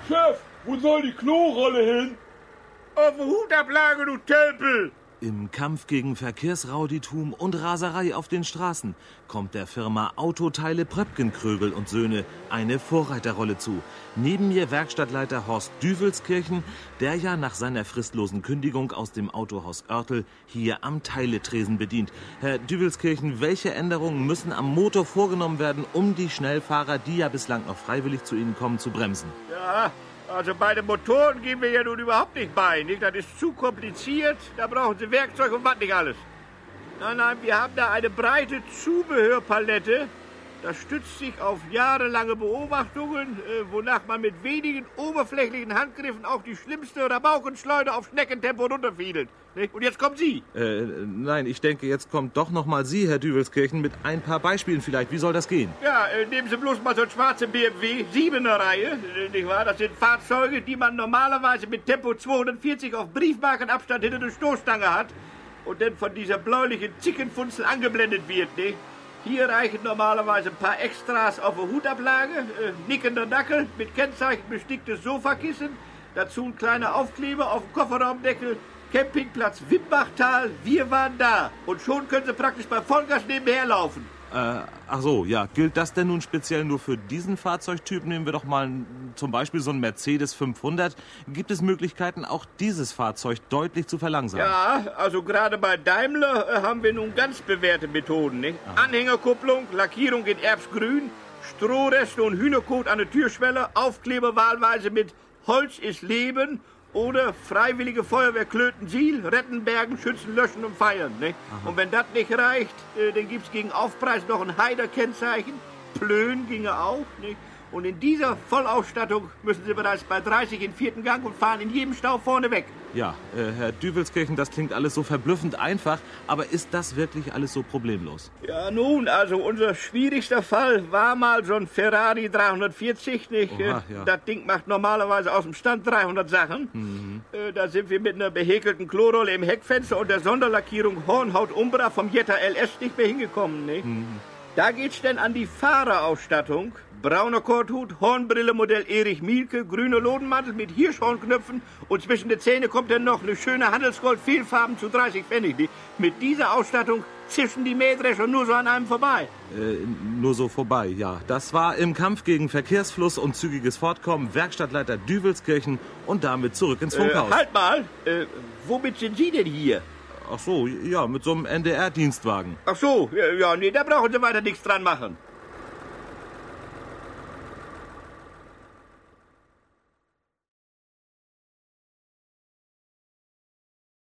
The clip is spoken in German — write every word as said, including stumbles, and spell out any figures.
Chef, wo soll die Klorolle hin? Auf die Hutablage, du Tölpel! Im Kampf gegen Verkehrsrauditum und Raserei auf den Straßen kommt der Firma Autoteile Pröpken-Krögel und Söhne eine Vorreiterrolle zu. Neben mir Werkstattleiter Horst Düvelskirchen, der ja nach seiner fristlosen Kündigung aus dem Autohaus Oertel hier am Teiletresen bedient. Herr Düvelskirchen, welche Änderungen müssen am Motor vorgenommen werden, um die Schnellfahrer, die ja bislang noch freiwillig zu Ihnen kommen, zu bremsen? Ja, also bei den Motoren gehen wir ja nun überhaupt nicht bei. Nicht? Das ist zu kompliziert, da brauchen Sie Werkzeug und was nicht alles. Nein, nein, wir haben da eine breite Zubehörpalette. Das stützt sich auf jahrelange Beobachtungen, äh, wonach man mit wenigen oberflächlichen Handgriffen auch die schlimmste Rabaukenschleuder auf Schneckentempo runterfiedelt. Nicht? Und jetzt kommen Sie. Äh, nein, ich denke, jetzt kommt doch noch mal Sie, Herr Düvelskirchen, mit ein paar Beispielen vielleicht. Wie soll das gehen? Ja, äh, nehmen Sie bloß mal so ein schwarze B M W, siebener Reihe, äh, nicht wahr? Das sind Fahrzeuge, die man normalerweise mit Tempo zweihundertvierzig auf Briefmarkenabstand hinter der Stoßstange hat und dann von dieser bläulichen Zickenfunzel angeblendet wird, nicht? Hier reichen normalerweise ein paar Extras auf der Hutablage, äh, nickender Dackel mit Kennzeichen besticktes Sofakissen, dazu ein kleiner Aufkleber auf dem Kofferraumdeckel, Campingplatz Wimbachtal, wir waren da. Und schon können Sie praktisch bei Vollgas nebenher laufen. Äh, ach so, ja. Gilt das denn nun speziell nur für diesen Fahrzeugtyp? Nehmen wir doch mal zum Beispiel so einen Mercedes fünfhundert. Gibt es Möglichkeiten, auch dieses Fahrzeug deutlich zu verlangsamen? Ja, also gerade bei Daimler äh, haben wir nun ganz bewährte Methoden. Nicht? Anhängerkupplung, Lackierung in Erbsgrün, Strohreste und Hühnerkot an der Türschwelle, Aufkleber wahlweise mit Holz ist Leben oder Freiwillige Feuerwehr Klöten-Siel, retten, bergen, schützen, löschen und feiern. Ne? Und wenn das nicht reicht, äh, dann gibt's gegen Aufpreis noch ein Heider-Kennzeichen. Plön ginge auch. Ne? Und in dieser Vollausstattung müssen Sie bereits bei dreißig in vierten Gang und fahren in jedem Stau vorne weg. Ja, äh, Herr Düvelskirchen, das klingt alles so verblüffend einfach, aber ist das wirklich alles so problemlos? Ja, nun, also unser schwierigster Fall war mal so ein Ferrari dreihundertvierzig, nicht? Oha, ja. Das Ding macht normalerweise aus dem Stand dreihundert Sachen. Mhm. Äh, da sind wir mit einer behäkelten Klorolle im Heckfenster und der Sonderlackierung Hornhaut Umbra vom Jetta L S nicht mehr hingekommen, nicht? Mhm. Da geht's denn an die Fahrerausstattung. Brauner Korthut, Hornbrille Modell Erich Mielke, grüner Lodenmantel mit Hirschhornknöpfen und zwischen den Zähnen kommt dann noch eine schöne Handelsgold Fehlfarben zu dreißig Pfennig. Mit dieser Ausstattung zischen die Mähdrescher nur so an einem vorbei. Äh, nur so vorbei, ja. Das war im Kampf gegen Verkehrsfluss und zügiges Fortkommen Werkstattleiter Düvelskirchen und damit zurück ins Funkhaus. Äh, halt mal, äh, womit sind Sie denn hier? Ach so, ja, mit so einem N D R-Dienstwagen. Ach so, ja, ja, nee, da brauchen Sie weiter nichts dran machen.